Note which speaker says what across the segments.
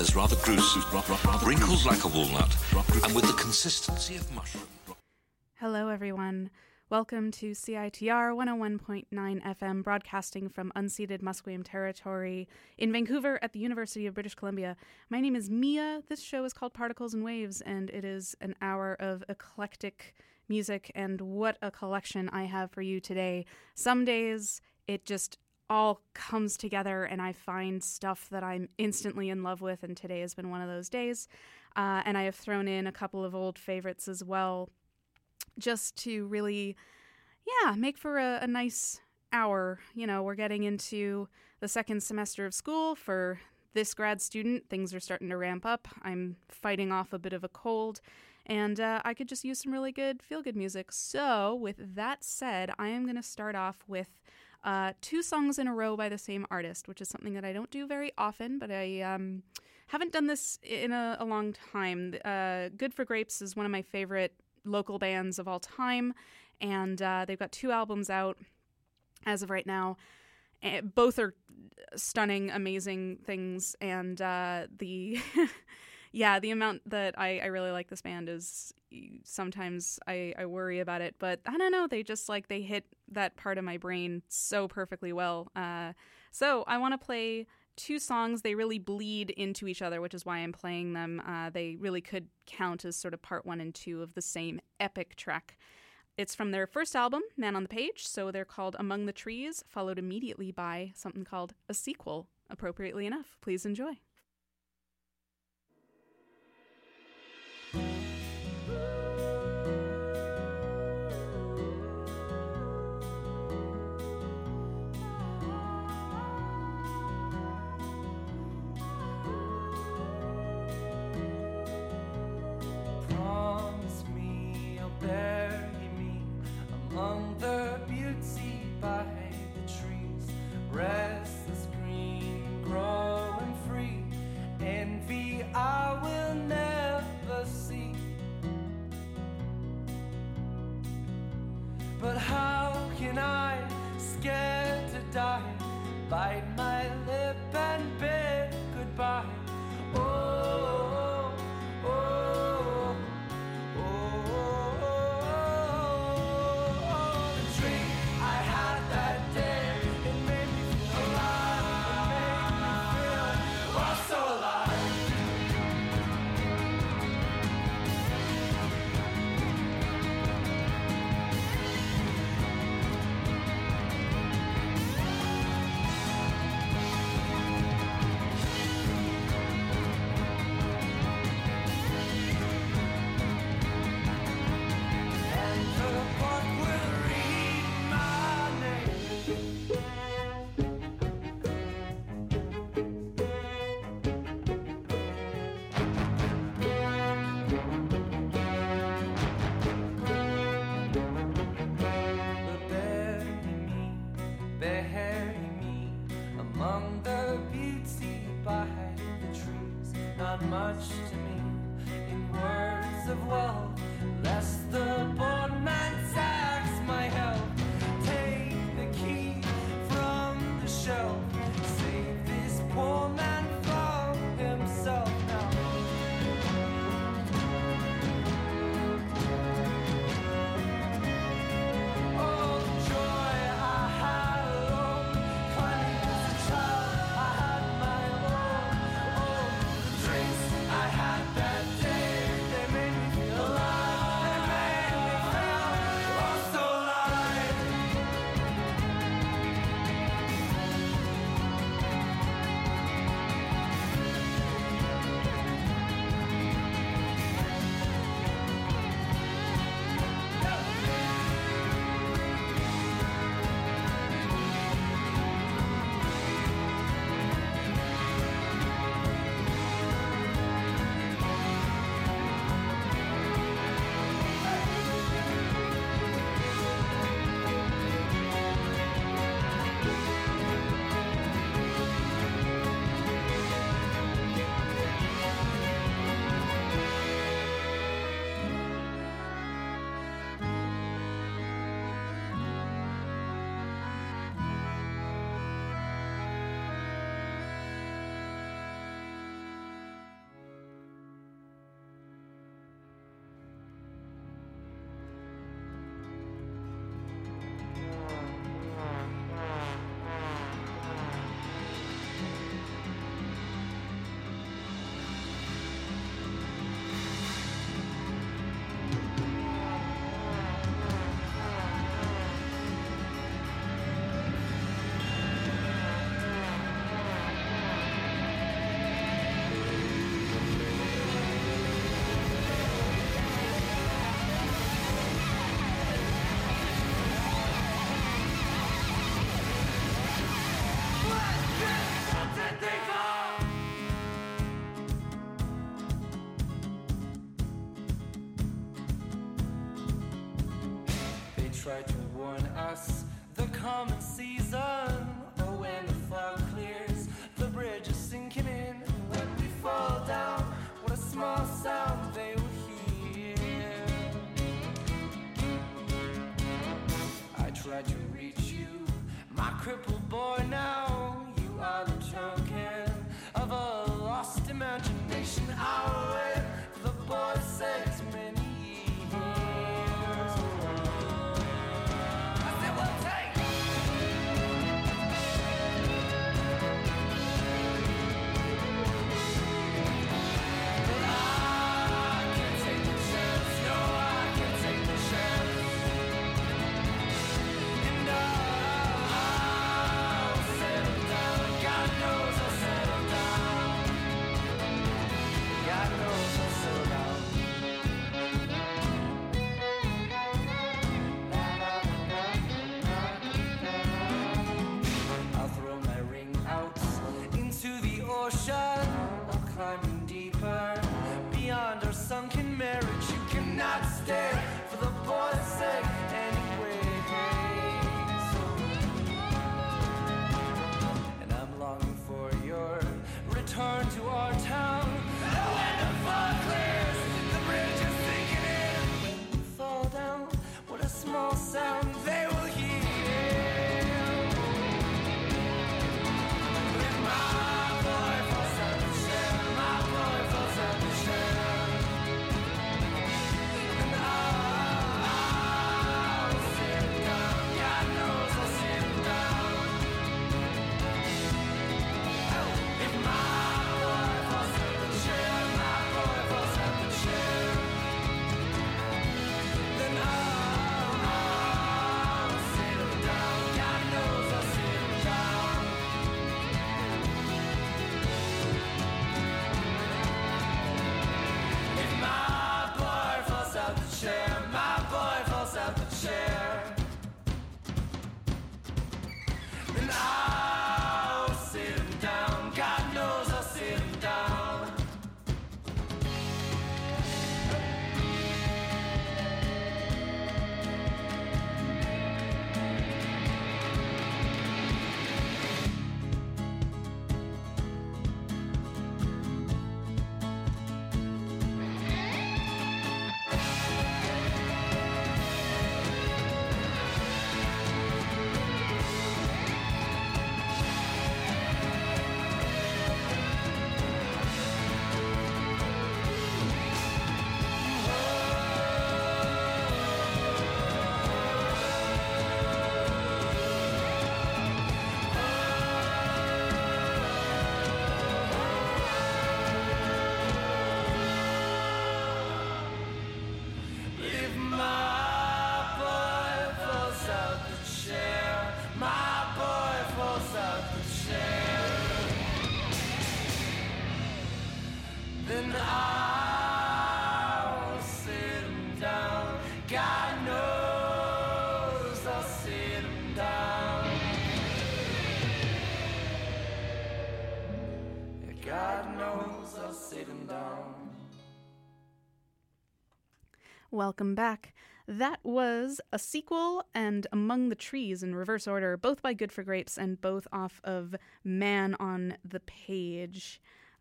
Speaker 1: squares, rather gruesome, wrinkled like a walnut, and with the consistency of mushroom.
Speaker 2: Hello, everyone. Welcome to CITR 101.9 FM, broadcasting from unceded Musqueam territory in Vancouver at the University of British Columbia. My name is Mia. This show is called Particles and Waves, and it is an hour of eclectic music, and what a collection I have for you today. Some days it just all comes together and I find stuff that I'm instantly in love with, and today has been one of those days. And I have thrown in a couple of old favorites as well, just to really, make for a nice hour. You know, we're getting into the second semester of school for this grad student. Things are starting to ramp up. I'm fighting off a bit of a cold, and I could just use some really good feel-good music. So with that said, I am going to start off with two songs in a row by the same artist, which is something that I don't do very often, but I haven't done this in a long time. Good for Grapes is one of my favorite local bands of all time, and they've got two albums out as of right now. Both are stunning, amazing things, and the the amount that I really like this band is sometimes I worry about it, but I don't know, they hit that part of my brain so perfectly well. So I want to play two songs. They really bleed into each other, which is why I'm playing them. They really could count as sort of part one and two of the same epic track. It's from their first album, Man on the Page, so they're called Among the Trees, followed immediately by something called A Sequel, appropriately enough. Please enjoy.
Speaker 3: Among the beauty by the trees, restless green, growing free. Envy I will never see. But how can I, scared to die, bite my lip and bid goodbye? Oh, oh, oh. Much to me in words of wealth, lest the born man tax my health. Take the key from the shelf, save this poor man from himself now. Oh, the joy I had alone, climbing as a child, I had my own. Oh, the dreams I had that day, they made me feel alive. tried to warn us, the common season. Oh, when the fog clears, the bridge is sinking in. When we fall down, what a small sound they will hear. I tried to reach you, my crippled boy now. You are the token of a lost imagination. I'll wait for the boy's sake many years. I said, well, take. But I can't take the chance. No, I can't take the chance. And I'll settle down. God knows I'll settle down. God knows I'll settle down. I'll throw my ring out into the ocean. I'm climbing deeper beyond our sunken marriage. You cannot stay for the boy's sake anyways. And I'm longing for your return to our town. And when the fog clears, the bridge is sinking in. When we fall down, what a small sound they will hear. When my boy falls out the chair, my boy falls out the chair. And I'll sit him down. God knows I'll sit him down. If my boy falls out the chair, my boy falls out the chair, then I'll sit him down. God knows I'll sit him down. If my boy falls out the chair, my boy falls out the chair, then I'll sit him down. God knows I'll sit him down. If my boy falls out the chair, my boy falls out the chair, then I'll sit him down. God knows I'll sit him down. God knows I'll sit him down.
Speaker 2: Welcome back. That was A Sequel and Among the Trees in reverse order, both by Good for Grapes and both off of Man on the Page.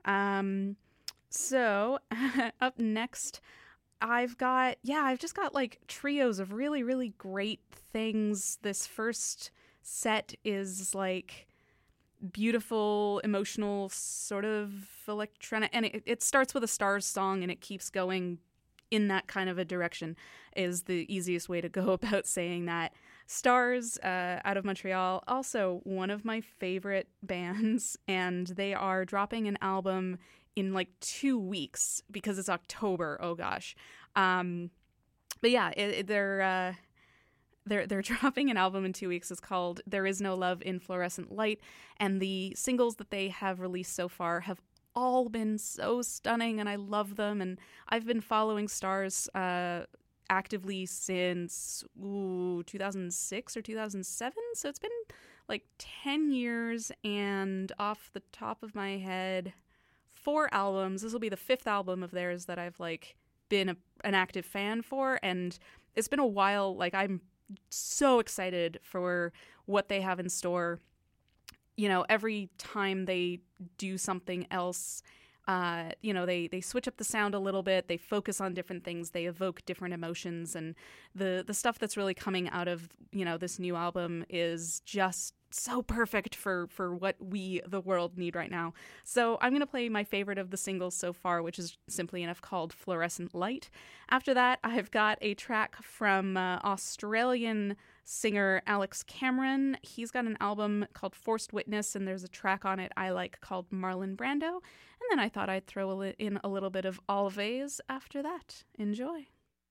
Speaker 2: So up next, I've just got like trios of really, really great things. This first set is like beautiful, emotional, sort of electronic, and it starts with a Stars song and it keeps going in that kind of a direction is the easiest way to go about saying that. Stars, out of Montreal, also one of my favorite bands, and they are dropping an album in like 2 weeks because it's October. Oh gosh. But yeah, they're dropping an album in 2 weeks. It's called There Is No Love in Fluorescent Light, and the singles that they have released so far have all been so stunning, and I love them. And I've been following Stars actively since 2006 or 2007, so it's been like 10 years, and off the top of my head, 4 albums. This will be the 5th album of theirs that I've like been an active fan for, and it's been a while. Like I'm so excited for what they have in store. You know, every time they do something else, you know, they switch up the sound a little bit. They focus on different things. They evoke different emotions. And the stuff that's really coming out of, you know, this new album is just so perfect for what we, the world, need right now. So I'm going to play my favorite of the singles so far, which is Simply Enough, called Fluorescent Light. After that, I've got a track from Australian singer Alex Cameron. He's got an album called Forced Witness, and there's a track on it I like called Marlon Brando. And then I thought I'd throw in a little bit of Alves after that. Enjoy.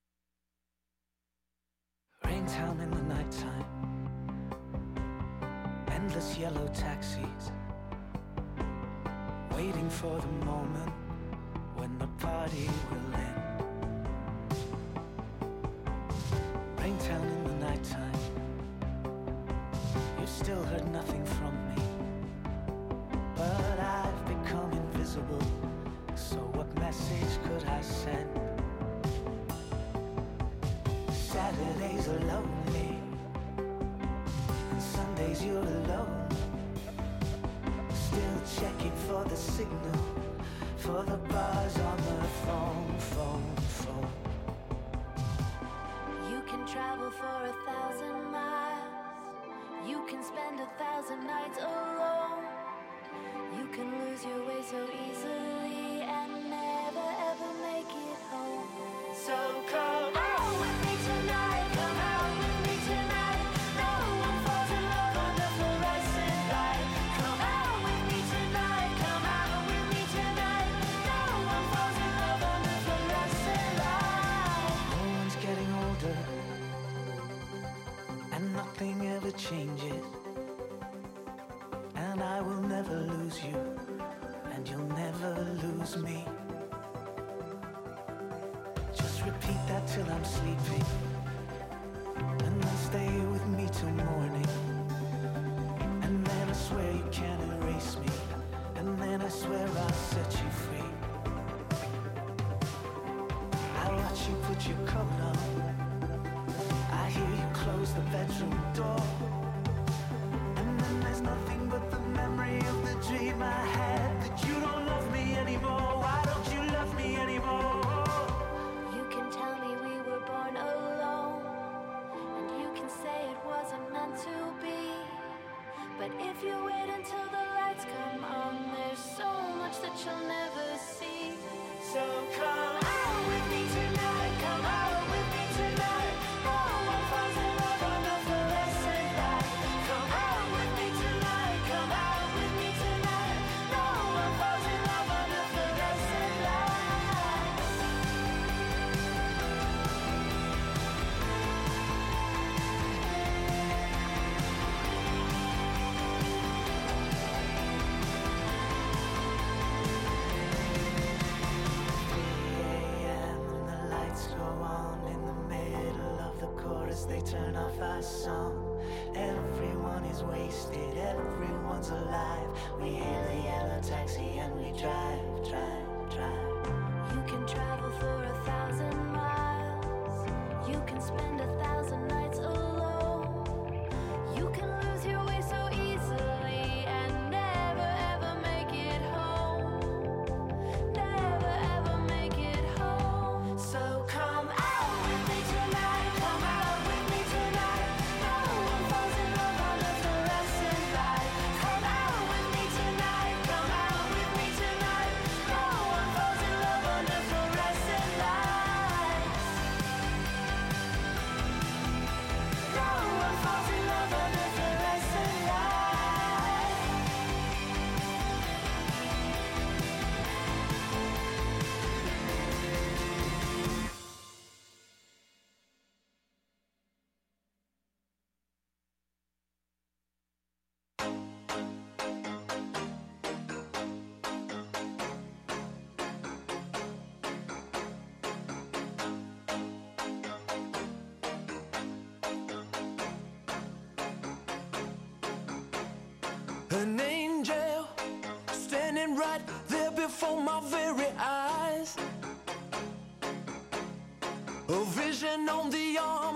Speaker 3: Raintown in the nighttime, endless yellow taxis, waiting for the moment when the party will end. Raintown in the nighttime, you've still heard nothing from me, but I've become invisible, so what message could I send? Saturdays are lonely, and Sundays you're alone, still checking for the signal, for the bars on the phone.
Speaker 4: You can travel for 1,000 miles, you can spend 1,000 nights alone, you can lose your way so easily and never ever make it home. So come out with me tonight, come out with me tonight. No one falls in love under fluorescent light. Come out with me tonight, come out with me tonight. No one falls in love under fluorescent light.
Speaker 3: No one's getting older, and nothing ever changes, and I will never lose you, and you'll never lose me. Just repeat that till I'm sleeping, and then stay with me till morning, and then I swear you can't erase me, and then I swear I'll set you free. I watch you put your coat on, I hear you close the bedroom door, and then there's nothing but the memory of the dream I had, that you don't love me anymore. Why don't you love me anymore?
Speaker 4: You can tell me we were born alone, and you can say it wasn't meant to be, but if you wait until the lights come on, there's so much that you'll never see.
Speaker 3: So come out with me tonight, come out with me tonight. No one falls in love under fluorescent light. Come out with me tonight, come out with me tonight. No one falls in love under fluorescent light. And the lights go on in the middle of the chorus, they turn off our song. Everyone is wasted, everyone's alive. We hail a yellow taxi and we drive, drive, drive.
Speaker 4: You can travel for 1,000 miles, you can spend 1,000 nights alone, you can lose your way so easily and never ever make it home, never ever make it home.
Speaker 3: So come out with me tonight, come out with me tonight. No one falls in love under fluorescent light. Come out with me tonight, come out with me tonight. No one falls in love under fluorescent lights. No one falls in love under fluorescent lights. An angel standing right there before my very eyes. A vision on the arm of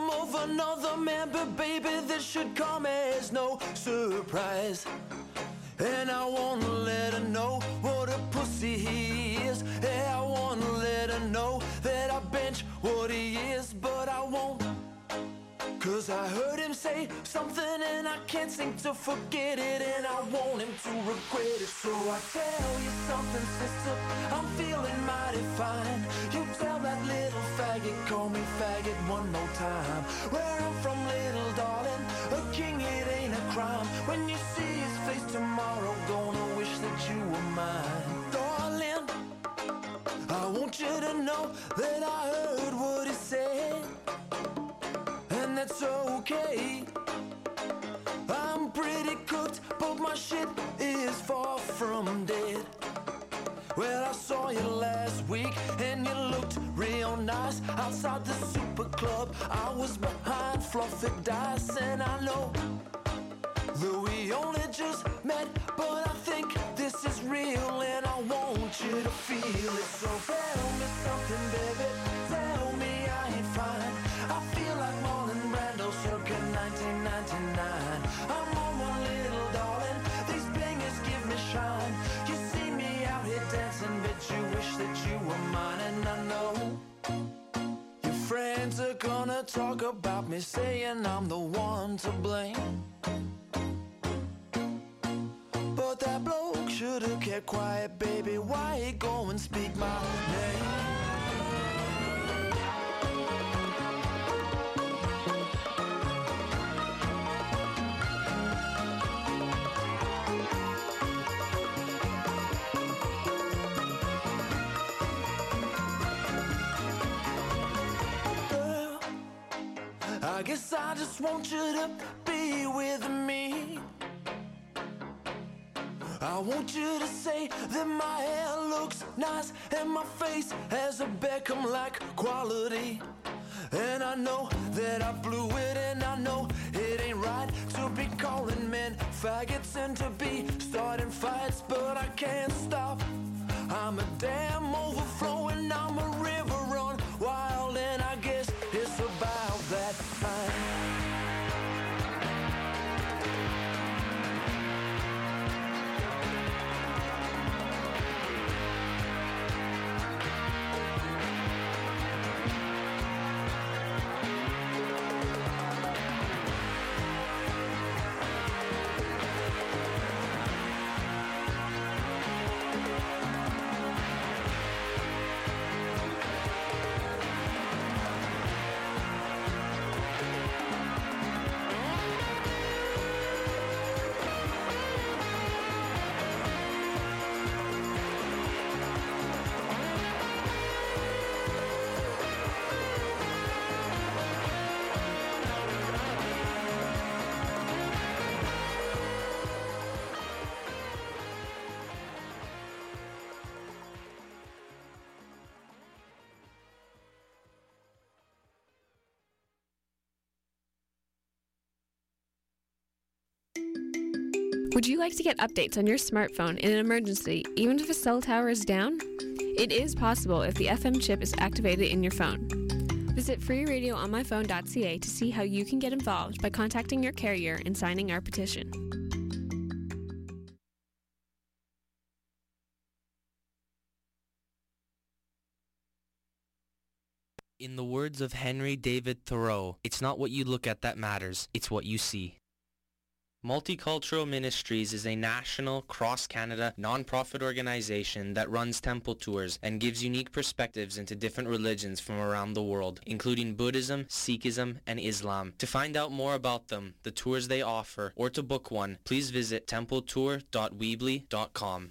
Speaker 3: another man, but baby, this should come as no surprise. And I wanna let her know what a pussy he is. Yeah, I wanna let her know that I bench what he is, but I won't. Cause I heard him say something and I can't seem to forget it, and I want him to regret it. So I tell you something, sister, I'm feeling mighty fine. You tell that little faggot, call me faggot one more time. Where I'm from, little darling, a king, it ain't a crime. When you see his face tomorrow, gonna wish that you were mine. Darling, I want you to know that I heard what he said, and that's okay. I'm pretty cooked, but my shit is far from dead. Well, I saw you last week and you looked real nice outside the super club. I was behind fluffy dice, and I know that we only just met, but I think this is real, and I want you to feel it. So tell me something, baby, tell me I ain't fine. I feel like Marlon Brando circa 1999. I'm on my little darling, these bangers give me shine. You see me out here dancing, but you wish that you were mine. And I know your friends are gonna talk about me, saying I'm the one to blame. But that bloke should've kept quiet, baby. Why he go and speak my name? Girl, I guess I just want you to be with me. I want you to say that my hair looks nice and my face has a Beckham-like quality. And I know that I blew it, and I know it ain't right to be calling men faggots and to be starting fights, but I can't stop. I'm a dam overflowing, I'm a river run wild, and I guess it's about that time.
Speaker 5: Would you like to get updates on your smartphone in an emergency, even if a cell tower is down? It is possible if the FM chip is activated in your phone. Visit freeradioonmyphone.ca to see how you can get involved by contacting your carrier and signing our petition.
Speaker 6: In the words of Henry David Thoreau, it's not what you look at that matters, it's what you see. Multicultural Ministries is a national, cross-Canada, non-profit organization that runs temple tours and gives unique perspectives into different religions from around the world, including Buddhism, Sikhism, and Islam. To find out more about them, the tours they offer, or to book one, please visit templetour.weebly.com.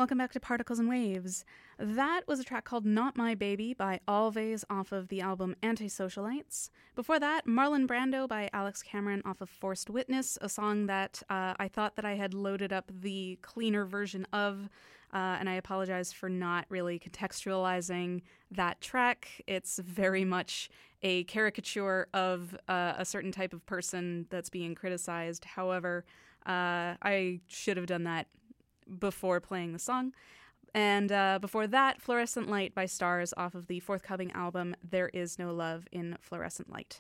Speaker 2: Welcome back to Particles and Waves. That was a track called Not My Baby by Always off of the album Antisocialites. Before that, Marlon Brando by Alex Cameron off of Forced Witness, a song that I thought that I had loaded up the cleaner version of, and I apologize for not really contextualizing that track. It's very much a caricature of a certain type of person that's being criticized. However, I should have done that before playing the song. And before that, Fluorescent Light by Stars off of the forthcoming album There Is No Love in Fluorescent Light.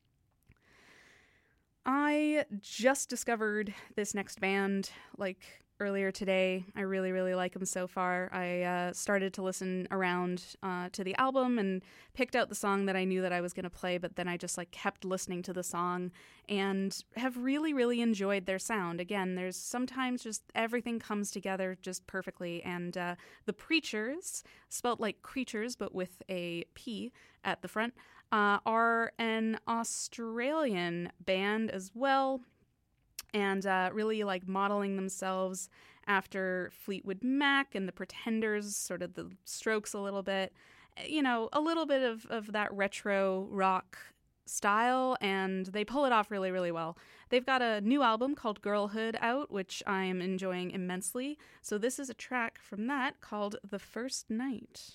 Speaker 2: I just discovered this next band earlier today. I really, really like them so far. I started to listen around to the album and picked out the song that I knew that I was going to play, but then I just kept listening to the song and have really, really enjoyed their sound. Again, there's sometimes just everything comes together just perfectly, and the Preachers, spelt like creatures but with a P at the front, are an Australian band as well, and really modeling themselves after Fleetwood Mac and the Pretenders, sort of the Strokes a little bit, a little bit of that retro rock style, and they pull it off really, really well. They've got a new album called Girlhood out, which I am enjoying immensely. So this is a track from that called The First Night.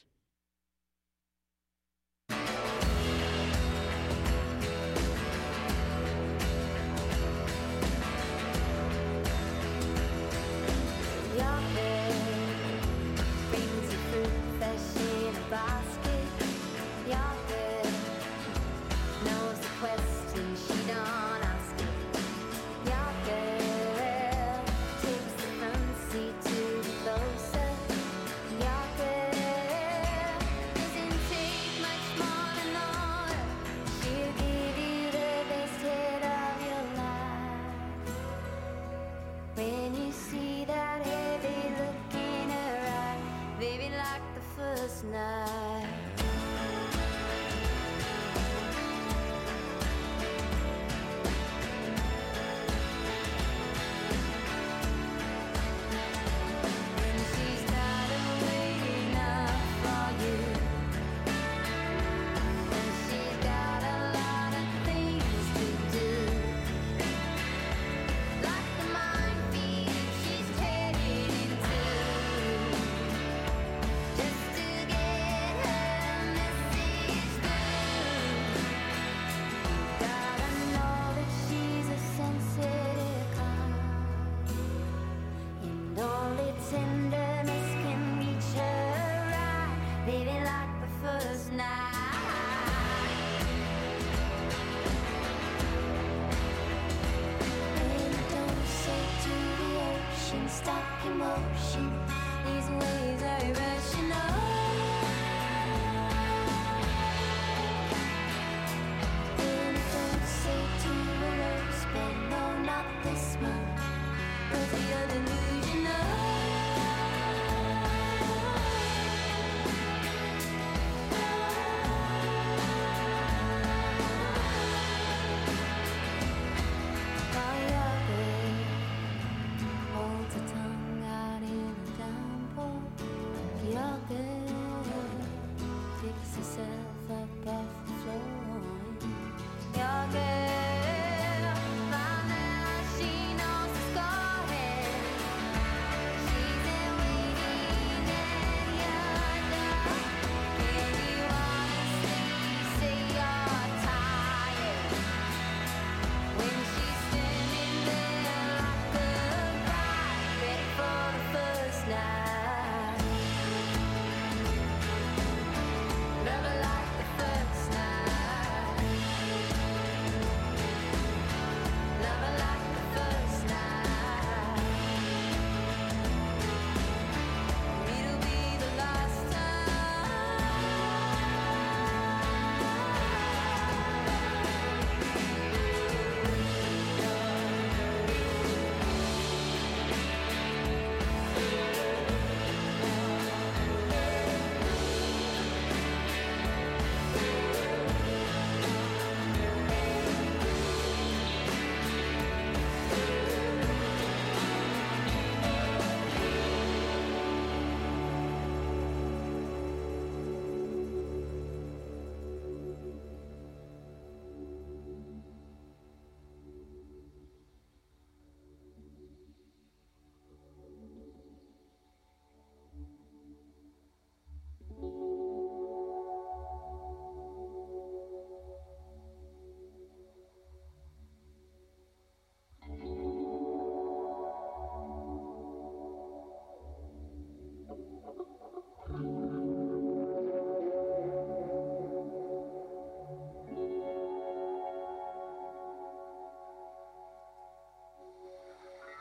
Speaker 4: Hold the tongue out in a downpour. You're good.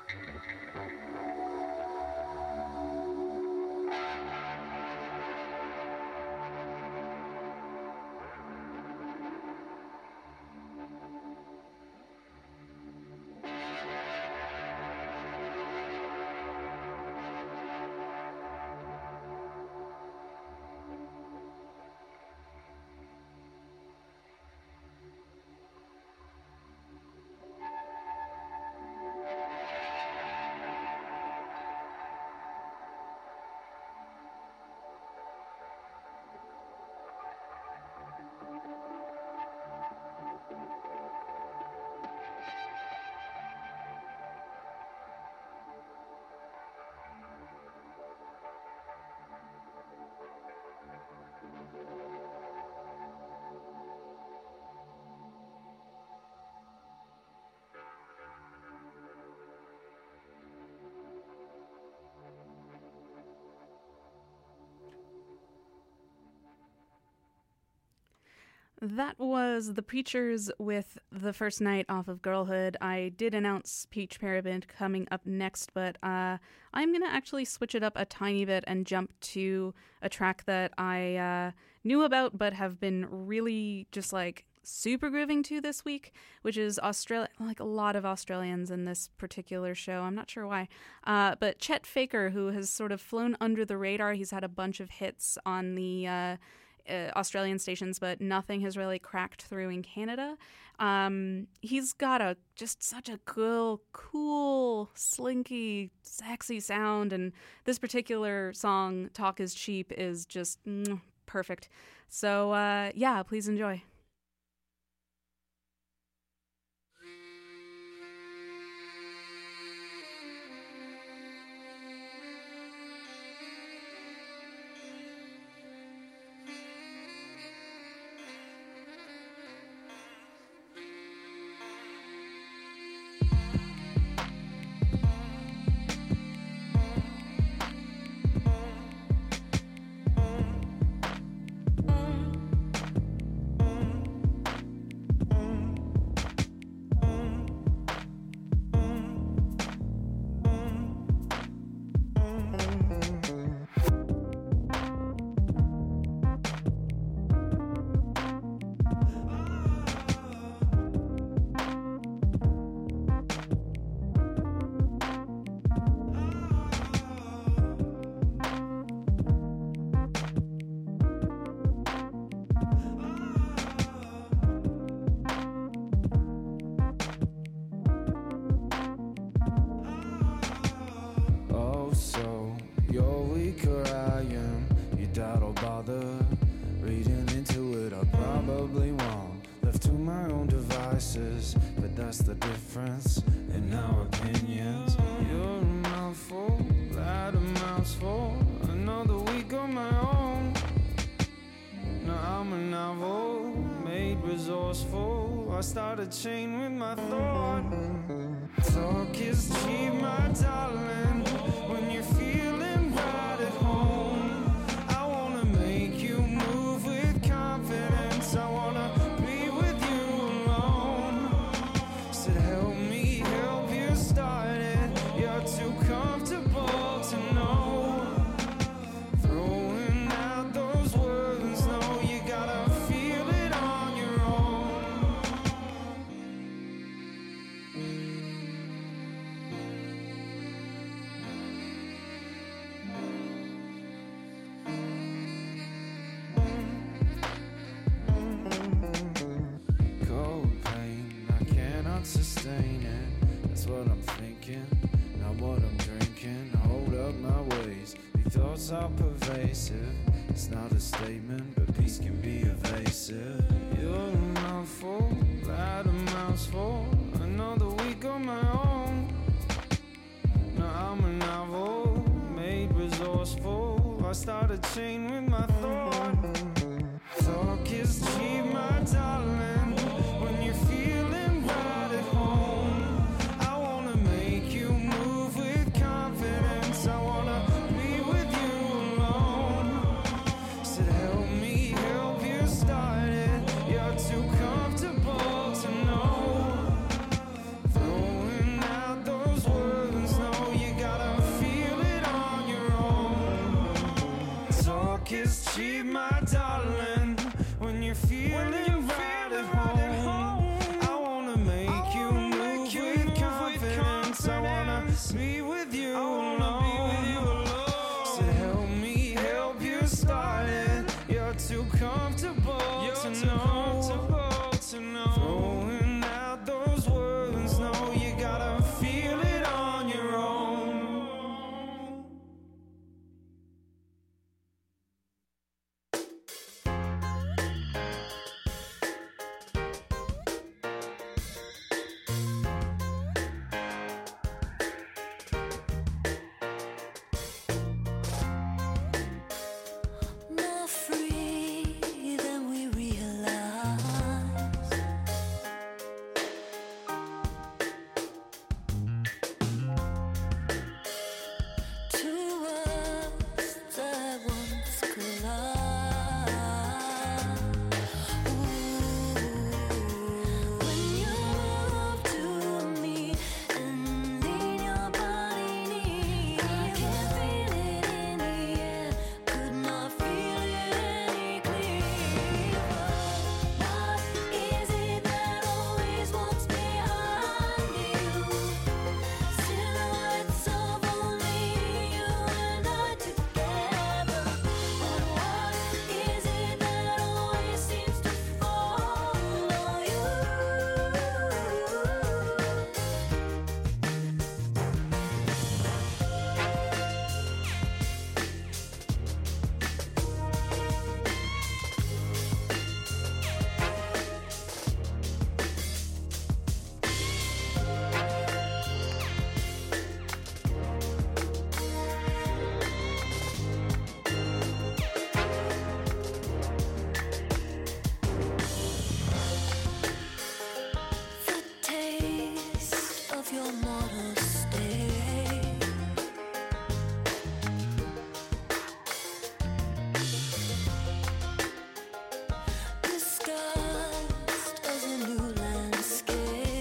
Speaker 2: That was The Preachers with The First Night off of Girlhood. I did announce Peach Pyramid coming up next, but I'm going to actually switch it up a tiny bit and jump to a track that I knew about but have been really just like super grooving to this week, which is Australia. Like a lot of Australians in this particular show. I'm not sure why. But Chet Faker, who has sort of flown under the radar. He's had a bunch of hits on the Australian stations, but nothing has really cracked through in Canada. He's got just such a cool, slinky, sexy sound, and this particular song, Talk is Cheap, is just perfect. So yeah, please enjoy.
Speaker 7: But that's the difference in our opinions. You're a mouthful, that a mouthful. Another week on my own. Now I'm a novel, made resourceful. I start a chain with my thought. Talk is cheap, my darling. When you're feeling right at home, I wanna make you move with confidence. I wanna be with you alone. Said help me help you start it. You're too comfortable to know. Throwing out those words, no, you gotta feel it on your own. Cold pain, I cannot sustain it. That's what I'm thinking, not what I'm drinking. I hold up my ways, these thoughts are pervasive. It's not a statement, but peace can be evasive. You're a mouthful, that a mouthful. Another week on my own. Now I'm a novel, made resourceful. I start a chain with my thought. Talk is cheap, my darling. When you're feeling right at home, I wanna make you move with confidence. I wanna be with you alone. Said help me help you start it. You're too comfortable to know. Throwing out those words, confidence. I wanna be with you alone. So help me help you start it. You're too comfortable to know. Throwing out those words, no, you gotta feel it on your own.
Speaker 4: More free than we realize. Two worlds that once collide. When you move to me and lean your body near, I can feel it in the air. Could not feel it any clearer. What is it that always walks behind you? Silhouettes of only you and I together. And what is it that always seems to follow you? The taste of your mortal state. Disguised as a new landscape.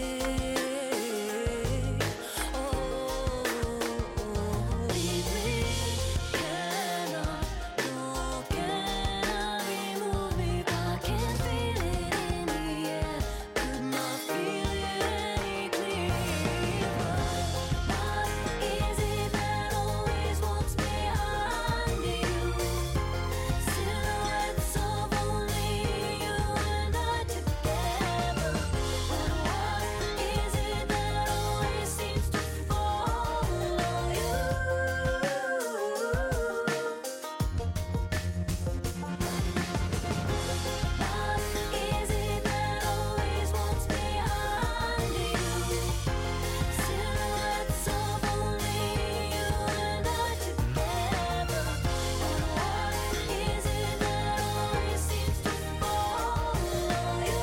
Speaker 4: Leave me, cannot, nor can I remove me. I can feel it in the air. Could not feel it any clearer. What is it that always walks behind you? Silhouettes of only you and I together. And what is it that always seems to follow you? What is it that always walks behind you? Silhouettes of only you and I together. And what is it that always seems to follow you?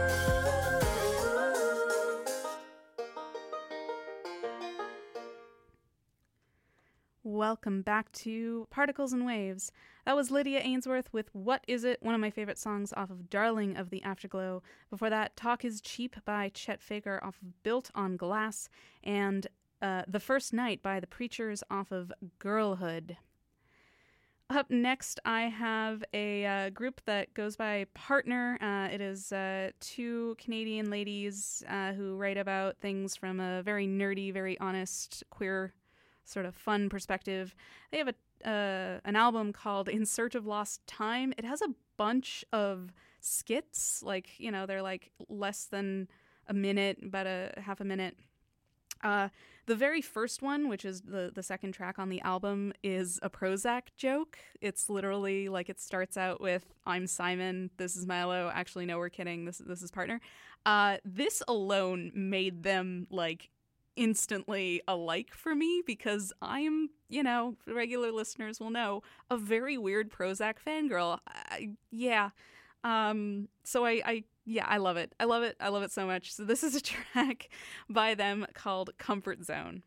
Speaker 2: Welcome back to Particles and Waves. That was Lydia Ainsworth with What Is It, one of my favorite songs off of Darling of the Afterglow. Before that, Talk Is Cheap by Chet Faker off of Built on Glass, and The First Night by The Preachers off of Girlhood. Up next, I have a group that goes by Partner. It is two Canadian ladies who write about things from a very nerdy, very honest, queer, sort of fun perspective. They have an album called In Search of Lost Time. It has a bunch of skits, like, you know, they're like less than a minute, about a half a minute. The very first one, which is the second track on the album, is a Prozac joke. It's literally like, it starts out with, I'm Simon, this is Milo, actually no, we're kidding, this is Partner. This alone made them like instantly alike for me, because I'm, you know, regular listeners will know, a very weird Prozac fangirl. So I love it. I love it so much. So this is a track by them called Comfort Zone.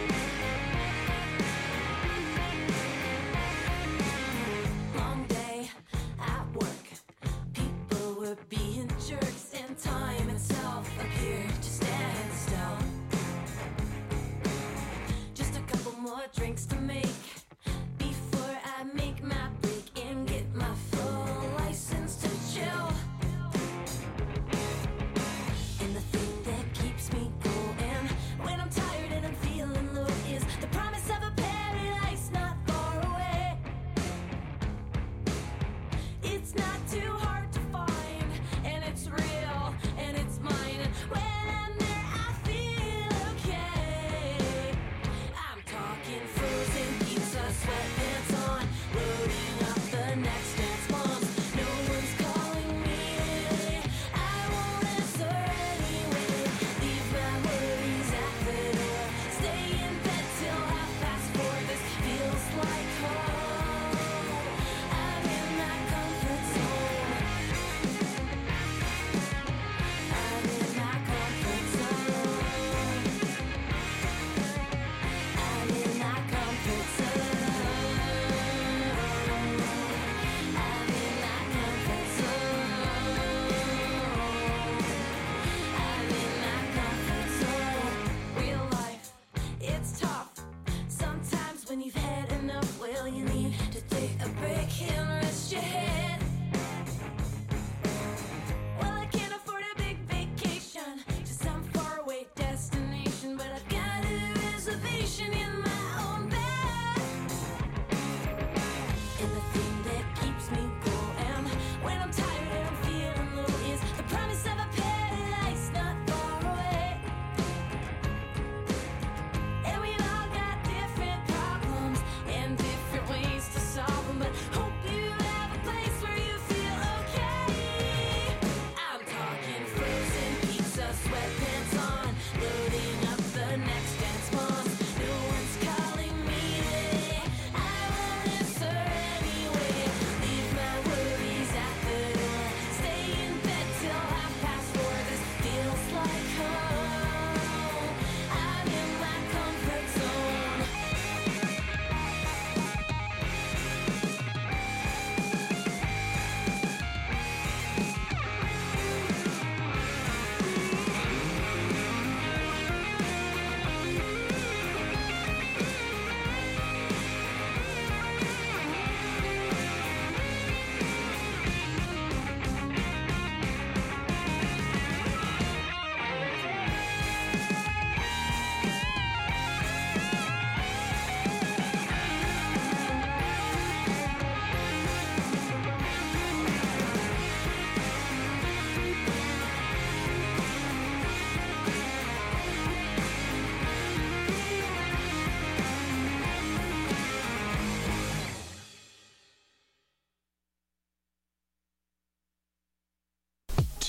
Speaker 4: Long day,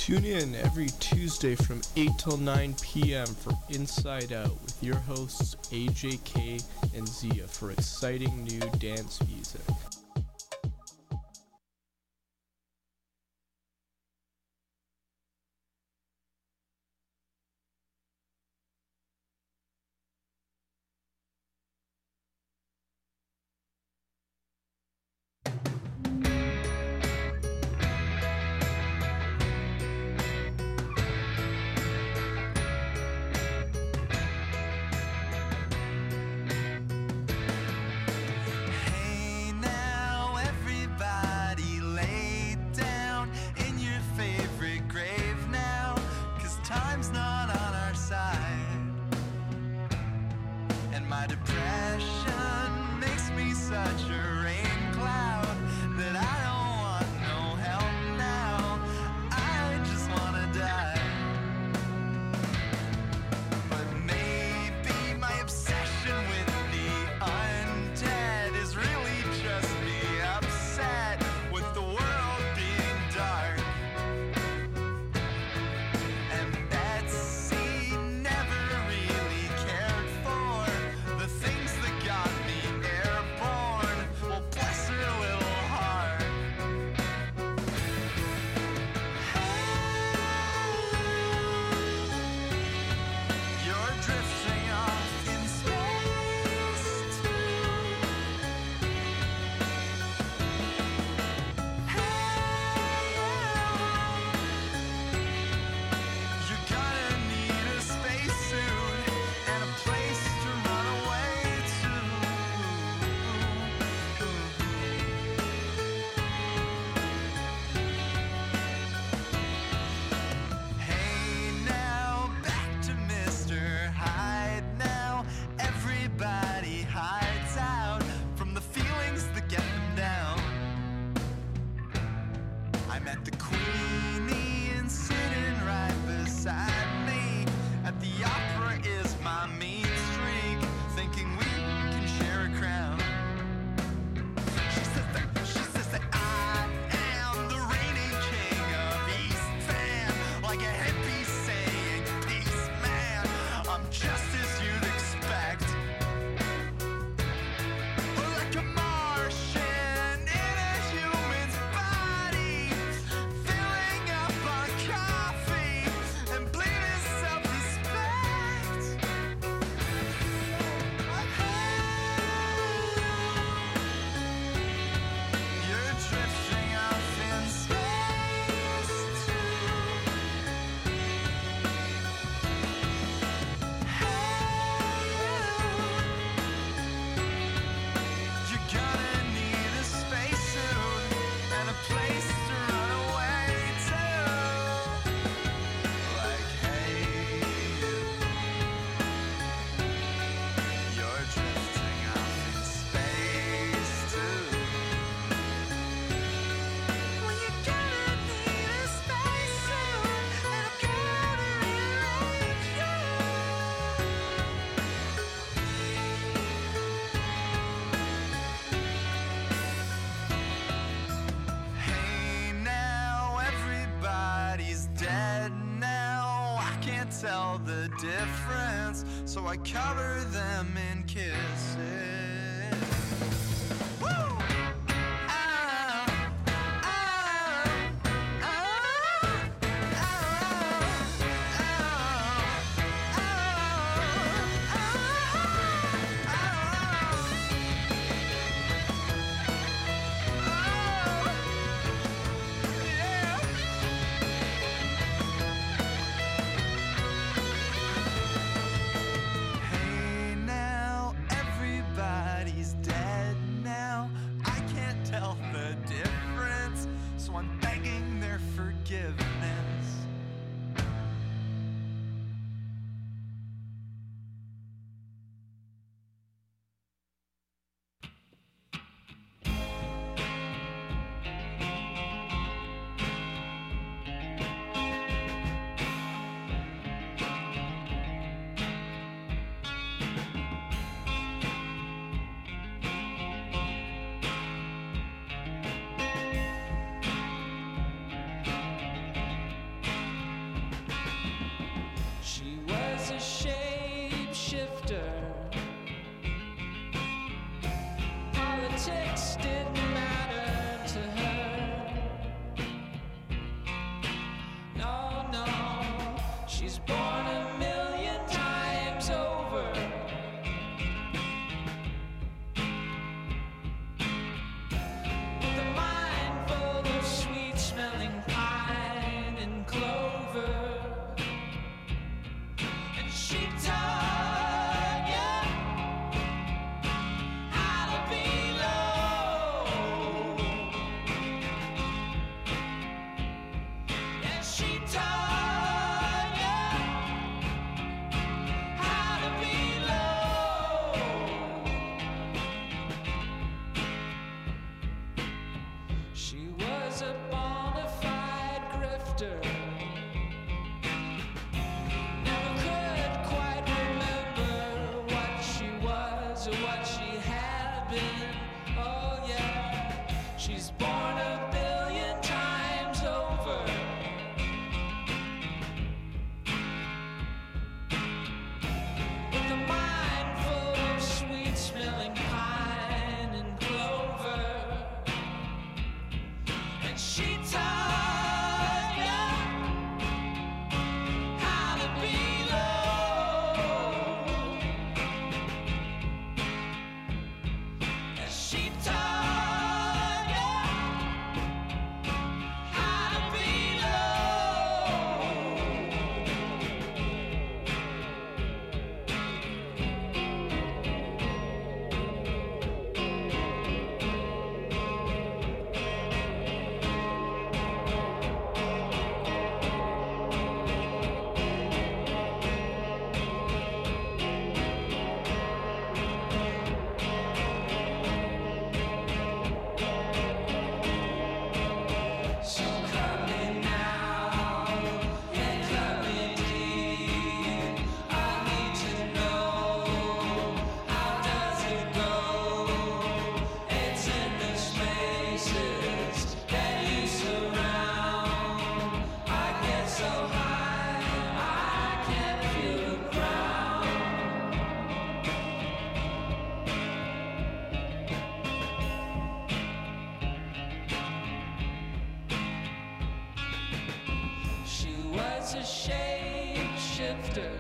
Speaker 8: Tune in every Tuesday from 8 till 9 p.m. for Inside Out with your hosts AJK and Zia for exciting new dance music.
Speaker 3: Tell the difference, so I cover them in kisses. Woo! Hey now, everybody. She taught you how to be loved. She taught you how to be a shapeshifter.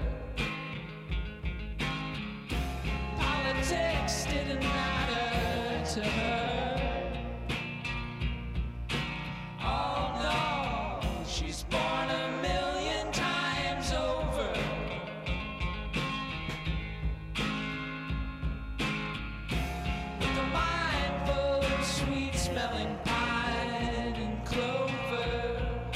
Speaker 3: Politics didn't matter to her. Oh no, she's born 1,000,000 times over. With a mind full of sweet-smelling pine and clover.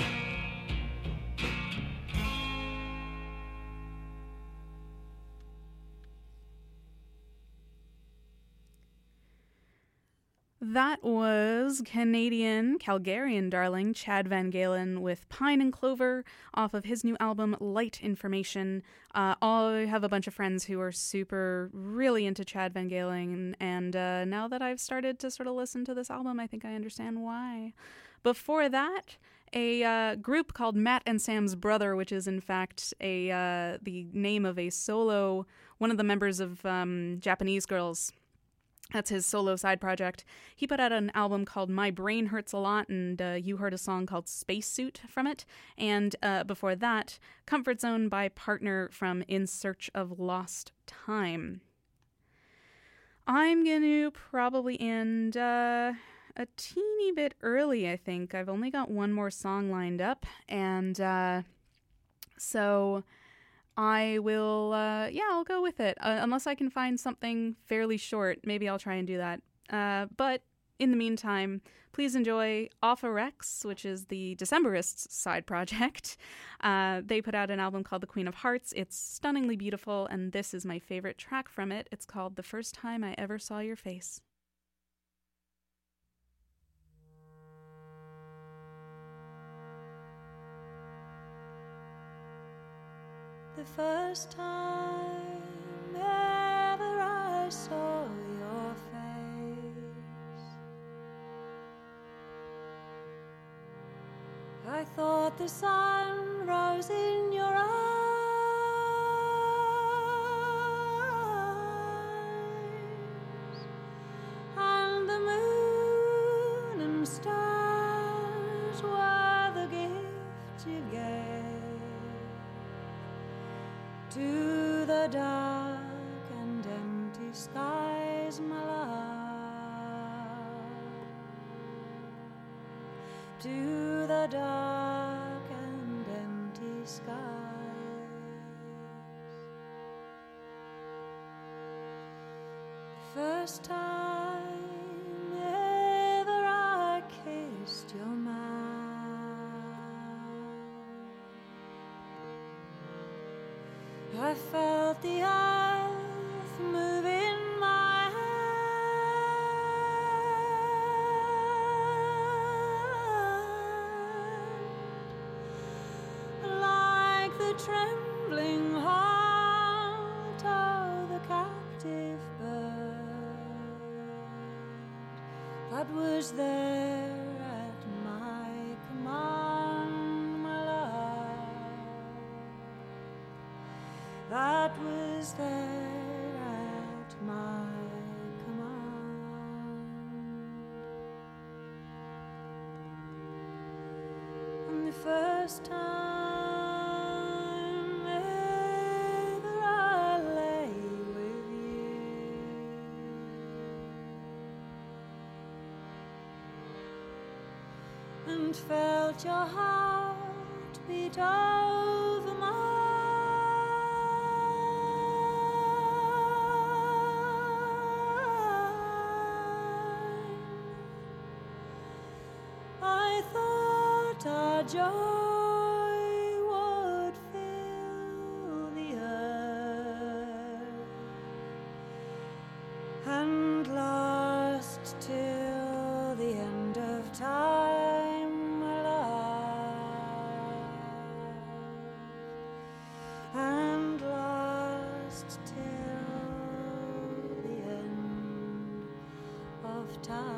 Speaker 2: That was Calgarian darling Chad VanGaalen with Pine and Clover off of his new album Light Information. I have a bunch of friends who are really into Chad VanGaalen, and now that I've started to sort of listen to this album, I think I understand why. Before that, a group called Matt and Sam's Brother, which is in fact the name of one of the members of Japanese Girls. That's his solo side project. He put out an album called My Brain Hurts a Lot, and you heard a song called Spacesuit from it. And before that, Comfort Zone by Partner from In Search of Lost Time. I'm going to probably end a teeny bit early, I think. I've only got one more song lined up, and so I will, I'll go with it. Unless I can find something fairly short, maybe I'll try and do that. But in the meantime, please enjoy Offa Rex, which is the Decemberists' side project. They put out an album called The Queen of Hearts. It's stunningly beautiful, and this is my favorite track from it. It's called The First Time I Ever Saw Your Face.
Speaker 9: The first time ever I saw your face, I thought the sun rose in your eyes, and the moon and stars were the gift you gave to the dark and empty skies, my love. To the dark and empty skies. First time ever I kissed your mouth, I felt the earth move in my hand, like the trembling heart of the captive bird that was there at my command, my love. That was there at my command. first time ever I lay with you, and felt your heart beat over mine. I thought our joy would fill the earth and last till the end of time, my love, and last till the end of time.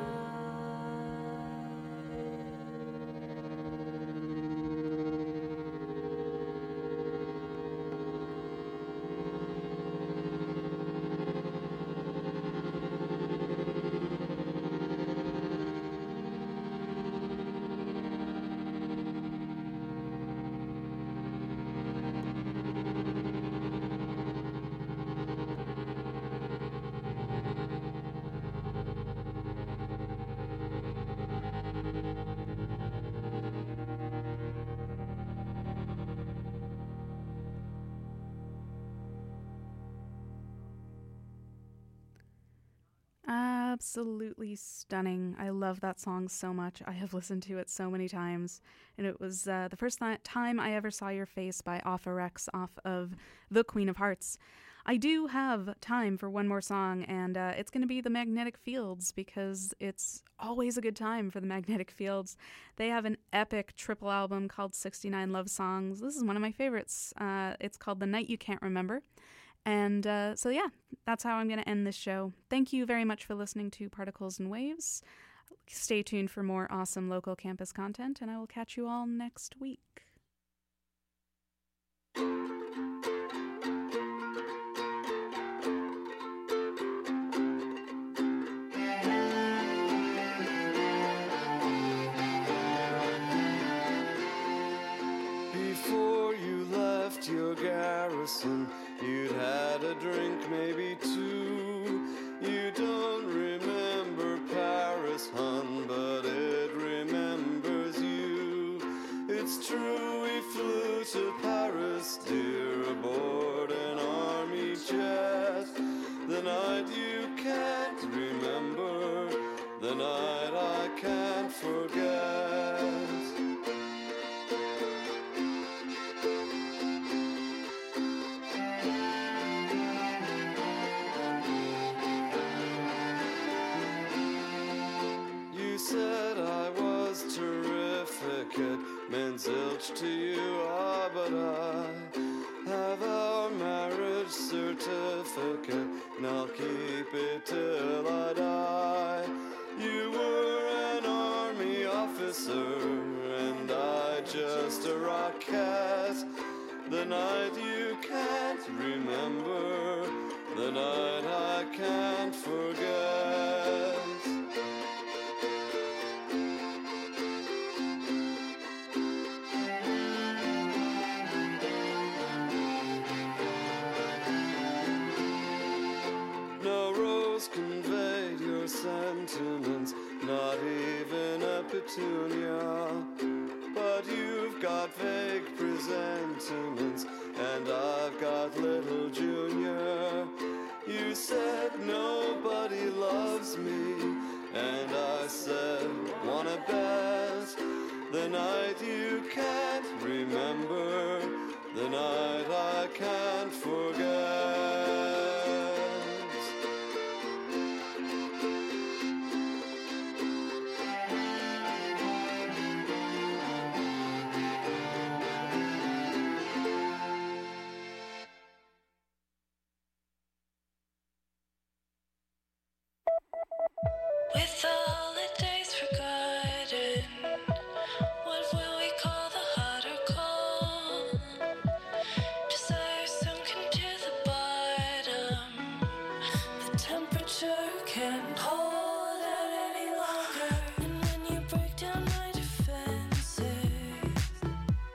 Speaker 2: Absolutely stunning. I love that song so much. I have listened to it so many times. And it was the first time I ever saw your face by Offa Rex off of The Queen of Hearts. I do have time for one more song, and it's going to be The Magnetic Fields, because it's always a good time for The Magnetic Fields. They have an epic triple album called 69 Love Songs. This is one of my favorites. It's called The Night You Can't Remember. And so, yeah, that's how I'm going to end this show. Thank you very much for listening to Particles and Waves. Stay tuned for more awesome local campus content, and I will catch you all next week.
Speaker 3: Before you left your garrison, you'd had a drink, maybe two. You don't remember Paris, hun, but it remembers you. It's true, we flew to Paris, dear, aboard an army jet. The night you can't remember, the night I can't forget. You said I was terrific, it meant zilch to you, but I have our marriage certificate, and I'll keep it till I die. You were an army officer, and I just a rocket. The night you can't remember, the night I can't forget. No rose conveyed your sentiments, not even a petunia. But you've got vague presentiments, and I've got little Junior. You said nobody loves me, and I said, wanna bet? The night you can't remember, the night I can't forget.